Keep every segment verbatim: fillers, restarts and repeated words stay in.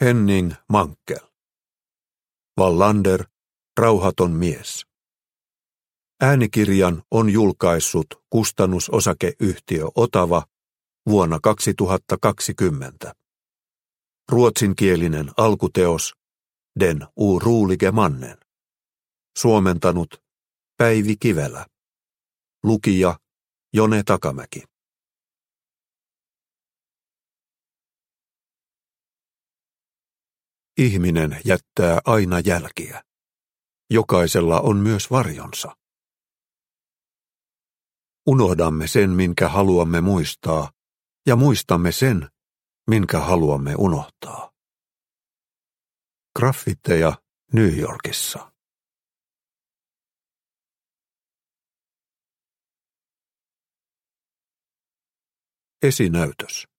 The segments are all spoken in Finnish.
Henning Mankell. Wallander, rauhaton mies. Äänikirjan on julkaissut kustannusosakeyhtiö Otava vuonna kaksituhattakaksikymmentä. Ruotsinkielinen alkuteos Den orolige mannen. Suomentanut Päivi Kivelä. Lukija Jone Takamäki. Ihminen jättää aina jälkiä. Jokaisella on myös varjonsa. Unohdamme sen, minkä haluamme muistaa, ja muistamme sen, minkä haluamme unohtaa. Graffiteja New Yorkissa. Esinäytös.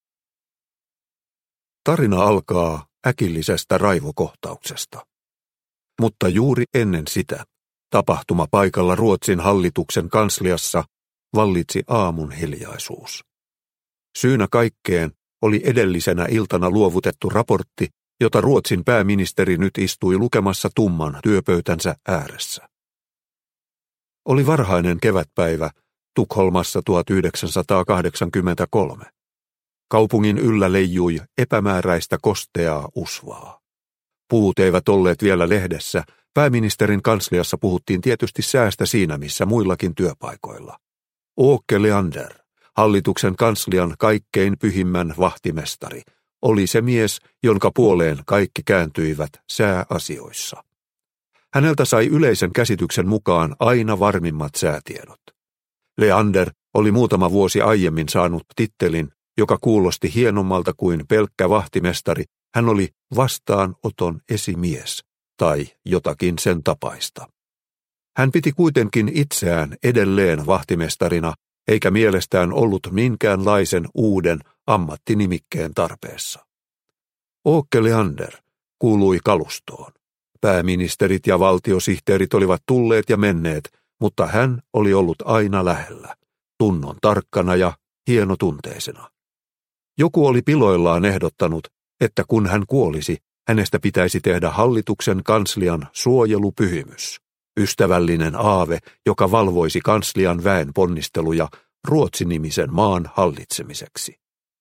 Tarina alkaa äkillisestä raivokohtauksesta. Mutta juuri ennen sitä, tapahtumapaikalla Ruotsin hallituksen kansliassa vallitsi aamun hiljaisuus. Syynä kaikkeen oli edellisenä iltana luovutettu raportti, jota Ruotsin pääministeri nyt istui lukemassa tumman työpöytänsä ääressä. Oli varhainen kevätpäivä Tukholmassa tuhatyhdeksänsataakahdeksankymmentäkolme. Kaupungin yllä leijui epämääräistä kosteaa usvaa. Puut eivät olleet vielä lehdessä. Pääministerin kansliassa puhuttiin tietysti säästä siinä missä muillakin työpaikoilla. Åke Leander, hallituksen kanslian kaikkein pyhimmän vahtimestari, oli se mies, jonka puoleen kaikki kääntyivät sääasioissa. Häneltä sai yleisen käsityksen mukaan aina varmimmat säätiedot. Leander oli muutama vuosi aiemmin saanut tittelin, joka kuulosti hienommalta kuin pelkkä vahtimestari. Hän oli vastaanoton esimies tai jotakin sen tapaista. Hän piti kuitenkin itseään edelleen vahtimestarina, eikä mielestään ollut minkäänlaisen uuden ammattinimikkeen tarpeessa. Åke Leander kuului kalustoon. Pääministerit ja valtiosihteerit olivat tulleet ja menneet, mutta hän oli ollut aina lähellä, tunnon tarkkana ja hienotunteisena. Joku oli piloillaan ehdottanut, että kun hän kuolisi, hänestä pitäisi tehdä hallituksen kanslian suojelupyhimys, ystävällinen aave, joka valvoisi kanslian väen ponnisteluja Ruotsin-nimisen maan hallitsemiseksi.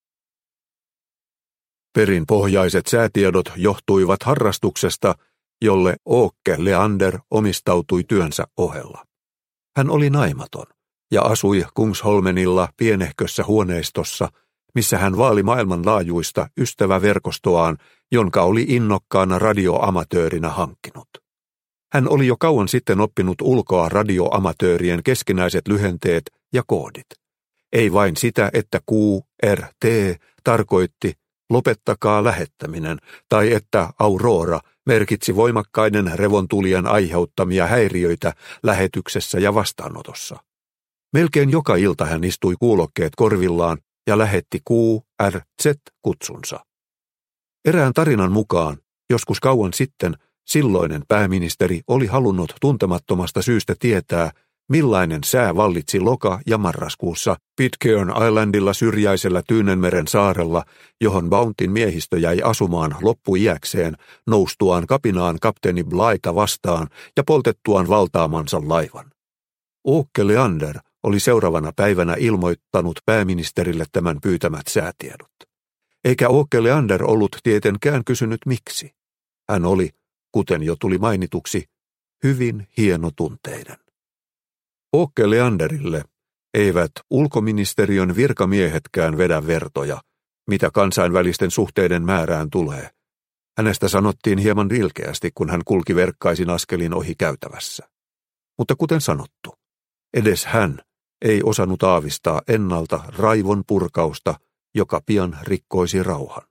Perinpohjaiset säätiedot johtuivat harrastuksesta, jolle Åke Leander omistautui työnsä ohella. Hän oli naimaton ja asui Kungsholmenilla pienehkössä huoneistossa, missä hän vaali maailmanlaajuista ystäväverkostoaan, jonka oli innokkaana radioamatöörinä hankkinut. Hän oli jo kauan sitten oppinut ulkoa radioamatöörien keskinäiset lyhenteet ja koodit. Ei vain sitä, että Q R T tarkoitti lopettakaa lähettäminen, tai että Aurora merkitsi voimakkaiden revontulien aiheuttamia häiriöitä lähetyksessä ja vastaanotossa. Melkein joka ilta hän istui kuulokkeet korvillaan ja lähetti Q R Z-kutsunsa. Erään tarinan mukaan, joskus kauan sitten, silloinen pääministeri oli halunnut tuntemattomasta syystä tietää, millainen sää vallitsi loka- ja marraskuussa Pitcairn Islandilla syrjäisellä Tyynenmeren saarella, johon Bountyn miehistö jäi asumaan loppuiäkseen noustuaan kapinaan kapteeni Blytha vastaan ja poltettuaan valtaamansa laivan. Åke Leander oli seuraavana päivänä ilmoittanut pääministerille tämän pyytämät säätiedot. Eikä Åke Leander ollut tietenkään kysynyt miksi. Hän oli, kuten jo tuli mainituksi, hyvin hienotunteinen. Åke Leanderille eivät ulkoministeriön virkamiehetkään vedä vertoja, mitä kansainvälisten suhteiden määrään tulee. Hänestä sanottiin hieman ilkeästi, kun hän kulki verkkaisin askelin ohi käytävässä. Mutta kuten sanottu, edes hän ei osannut aavistaa ennalta raivon purkausta, joka pian rikkoisi rauhan.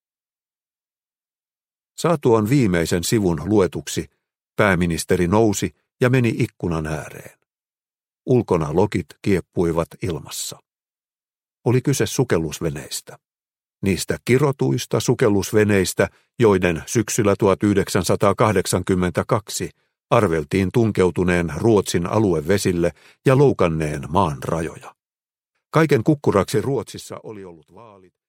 Saatuaan viimeisen sivun luetuksi, pääministeri nousi ja meni ikkunan ääreen. Ulkona lokit kieppuivat ilmassa. Oli kyse sukellusveneistä. Niistä kirotuista sukellusveneistä, joiden syksyllä tuhatyhdeksänsataakahdeksankymmentäkaksi arveltiin tunkeutuneen Ruotsin aluevesille ja loukanneen maan rajoja. Kaiken kukkuraksi Ruotsissa oli ollut vaalit.